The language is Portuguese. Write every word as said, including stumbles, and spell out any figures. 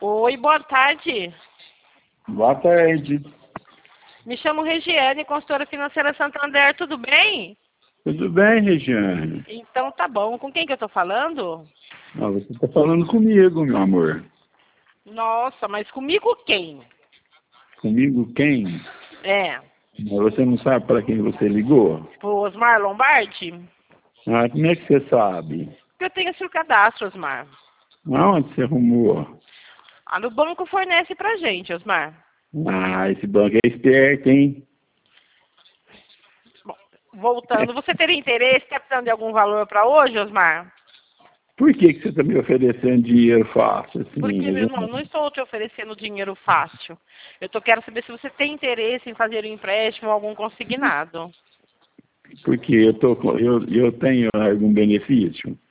Oi, boa tarde. Boa tarde. Me chamo Regiane, consultora financeira Santander, tudo bem? Tudo bem, Regiane? Então tá bom. Com quem que eu tô falando? Ah, você está falando comigo, meu amor. Nossa, mas comigo quem? Comigo quem? É, Mas você não sabe para quem você ligou? o Osmar Lombardi? Ah, como é que você sabe? Eu tenho seu cadastro, Osmar. Aonde você arrumou? Ah, no banco fornece pra gente, Osmar. Ah, esse banco é esperto, hein? Bom, voltando, você teria interesse, está precisando de algum valor para hoje, Osmar? Por que, que você está me oferecendo dinheiro fácil assim, Porque, meu irmão, Regiane? não estou te oferecendo dinheiro fácil. Eu tô, quero saber se você tem interesse em fazer um empréstimo ou algum consignado. Porque eu, tô, com- eu, eu tenho algum benefício?